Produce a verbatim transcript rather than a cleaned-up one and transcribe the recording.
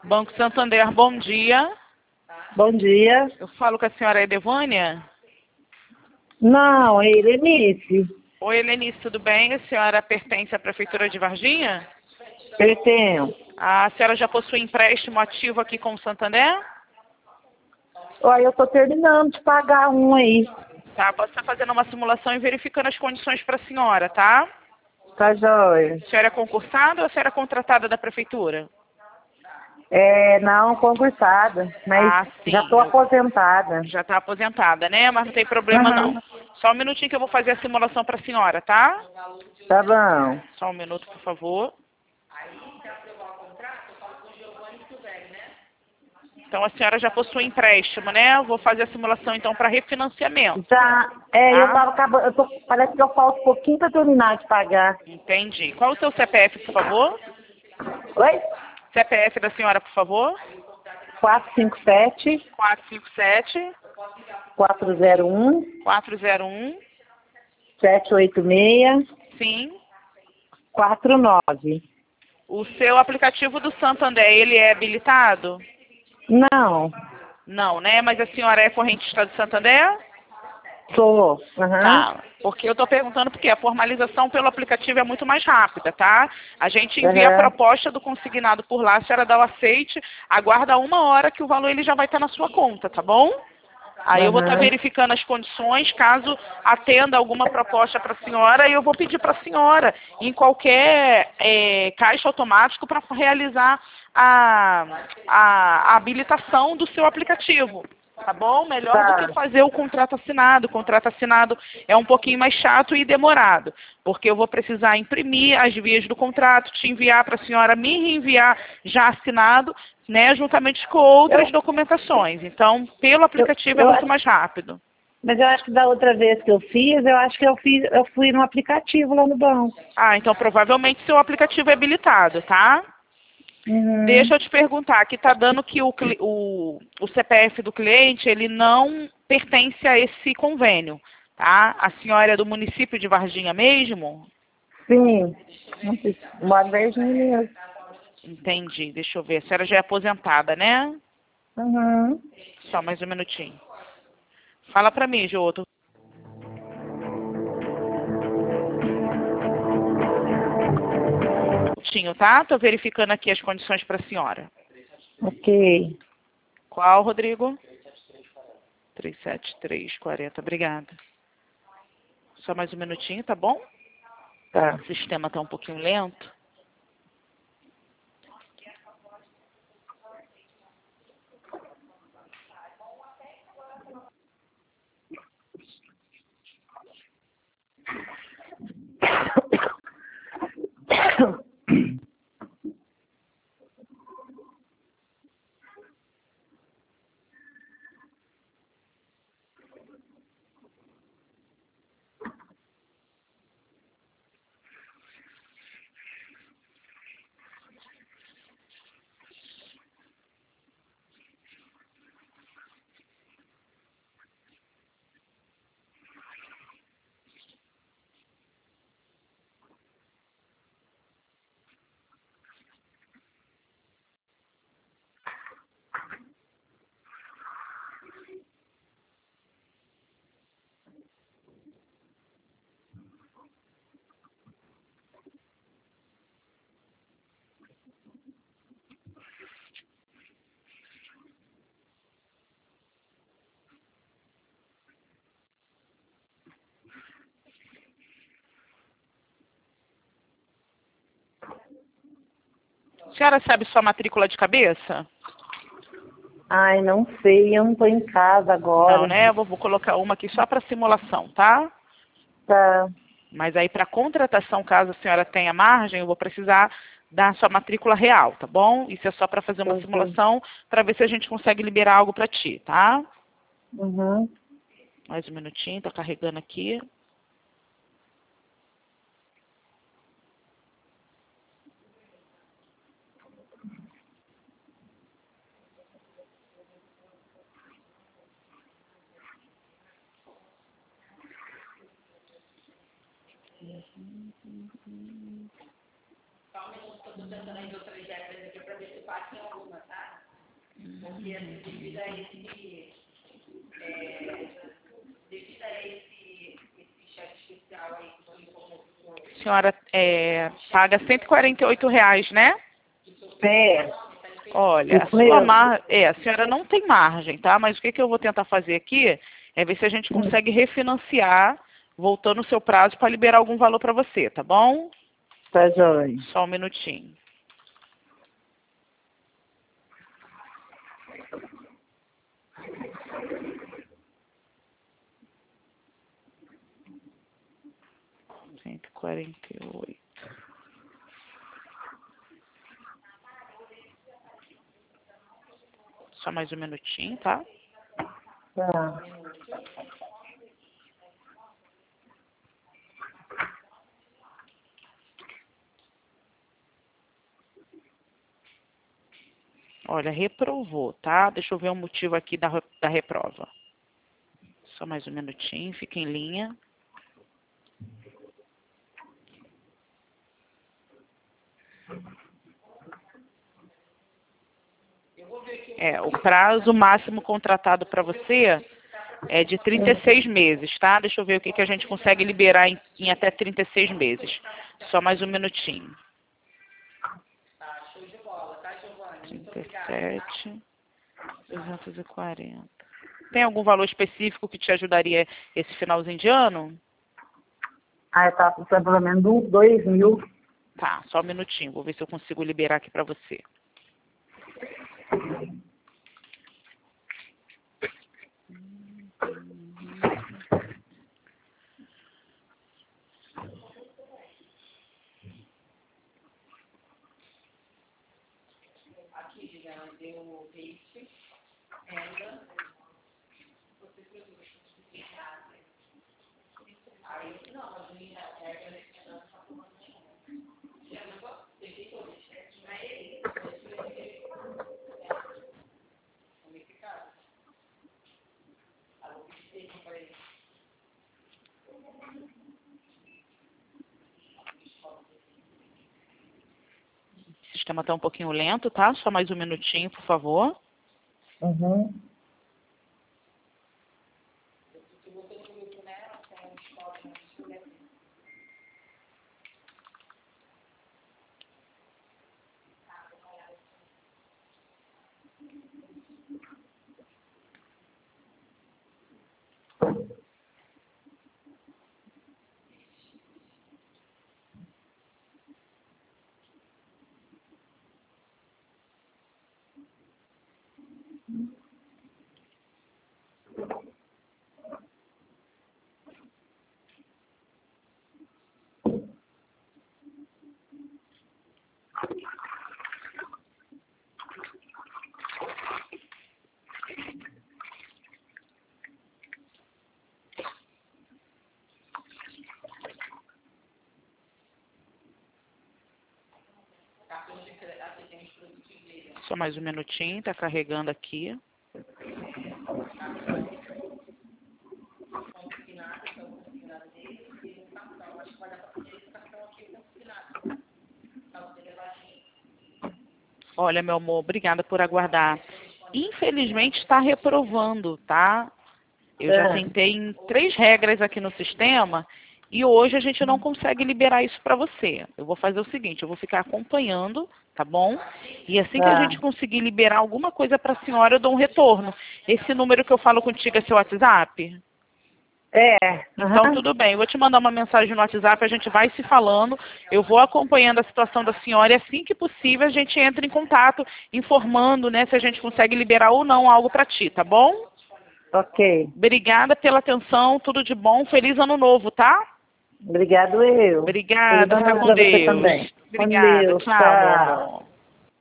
Banco Santander, bom dia. Bom dia. Eu falo com a senhora Edevânia? Não, é Helenice. Oi, Helenice, tudo bem? A senhora pertence à Prefeitura de Varginha? Pertenço. A senhora já possui empréstimo ativo aqui com o Santander? Olha, eu estou terminando de pagar um aí. Tá, posso estar fazendo uma simulação e verificando as condições para a senhora, tá? Tá joia. A senhora é concursada ou a senhora é contratada da Prefeitura? É, não, concursada, mas Ah, sim. já estou aposentada. Já está aposentada, né? Mas não tem problema Aham. não. Só um minutinho que eu vou fazer a simulação para a senhora, tá? Tá bom. Só um minuto, por favor. Então a senhora já possui empréstimo, né? Eu vou fazer a simulação então para refinanciamento. Já, é, eu Tá? tava acabando, eu tô, parece que eu falto um pouquinho para terminar de pagar. Entendi. Qual o seu C P F, por favor? Oi? C P F da senhora, por favor? quatro cinco sete, quatro cinco sete, quatro zero um, quatro zero um, sete oito seis, sim. quatro nove. O seu aplicativo do Santander, ele é habilitado? Não, Não, né? Mas a senhora é correntista do Santander? sou. Aham. Tá, porque eu estou perguntando porque a formalização pelo aplicativo é muito mais rápida, tá? A gente envia a Aham. proposta do consignado por lá, a senhora dá o aceite, aguarda uma hora que o valor ele já vai estar na sua conta, tá bom? Aí eu vou estar Aham. verificando as condições, caso atenda alguma proposta para a senhora, eu vou pedir para a senhora, em qualquer é, caixa automático, para realizar a, a, a habilitação do seu aplicativo. Tá bom? Melhor do que Tá. fazer o contrato assinado. O contrato assinado é um pouquinho mais chato e demorado, porque eu vou precisar imprimir as vias do contrato, te enviar para a senhora me reenviar já assinado, né, juntamente com outras Eu, documentações. Então, pelo eu, aplicativo é eu muito acho, mais rápido. mas eu acho que da outra vez que eu fiz, eu acho que eu fiz, eu fui no aplicativo lá no banco. Ah, então provavelmente seu aplicativo é habilitado, tá? Uhum. Deixa eu te perguntar, aqui está dando que o, cli- o, o C P F do cliente, ele não pertence a esse convênio, tá? A senhora é do município de Varginha mesmo? Sim. Não sei, uma vez mesmo. Entendi, deixa eu ver. A senhora já é aposentada, né? Uhum. Só mais um minutinho. Fala pra mim, Jô. Tô... um minutinho, tá? Tô verificando aqui as condições pra senhora. Ok. Qual, Rodrigo? três sete três, quarenta. Obrigada. Só mais um minutinho, tá bom? Tá. O sistema tá um pouquinho lento. A senhora sabe sua matrícula de cabeça? Ai, não sei, eu não tô em casa Não, agora. né? Eu vou, vou colocar uma aqui só para simulação, tá? Tá. Mas aí para contratação, caso a senhora tenha margem, eu vou precisar da sua matrícula real, tá bom? Isso é só para fazer uma Ok. simulação, para ver se a gente consegue liberar algo para ti, tá? Uhum. Mais um minutinho, tá carregando aqui. A senhora é, paga cento e quarenta e oito reais, né? É. Olha, a Isso sua mesmo. mar... é, a senhora não tem margem, tá? Mas o que, que eu vou tentar fazer aqui é ver se a gente consegue refinanciar, voltando o seu prazo para liberar algum valor para você, tá bom? Tá joia. Só um minutinho. cento e quarenta e oito. Só mais um minutinho, tá? Tá. Olha, reprovou, tá? Deixa eu ver o motivo aqui da, re- da reprova. Só mais um minutinho, fica em linha. É, o prazo máximo contratado para você é de trinta e seis meses, tá? Deixa eu ver o que, que a gente consegue liberar em, em até trinta e seis meses. Só mais um minutinho. trinta e sete, duzentos e quarenta. Tem algum valor específico que te ajudaria esse finalzinho de ano? Ah, eu tava precisando pelo menos uns dois mil. Tá, só um minutinho. Vou ver se eu consigo liberar aqui para você. O sistema está um pouquinho lento, tá? Só mais um minutinho, por favor. Uhum. Só mais um minutinho, tá carregando aqui. Olha, meu amor, obrigada por aguardar. Infelizmente está reprovando, tá? Eu já É. tentei em três regras aqui no sistema e hoje a gente não consegue liberar isso para você. Eu vou fazer o seguinte, eu vou ficar acompanhando, tá bom? E assim que a Tá. gente conseguir liberar alguma coisa para a senhora, eu dou um retorno. Esse número que eu falo contigo é seu WhatsApp? É. Então, Aham. tudo bem. Eu vou te mandar uma mensagem no WhatsApp, a gente vai se falando. Eu vou acompanhando a situação da senhora e assim que possível a gente entra em contato, informando, né, se a gente consegue liberar ou não algo para ti, tá bom? Ok. Obrigada pela atenção, tudo de bom. Feliz ano novo, tá? Obrigado eu. Feliz Obrigada, ano fica novo com pra você Deus. também. Com Obrigada, Deus. tchau, meu Tchau. amor.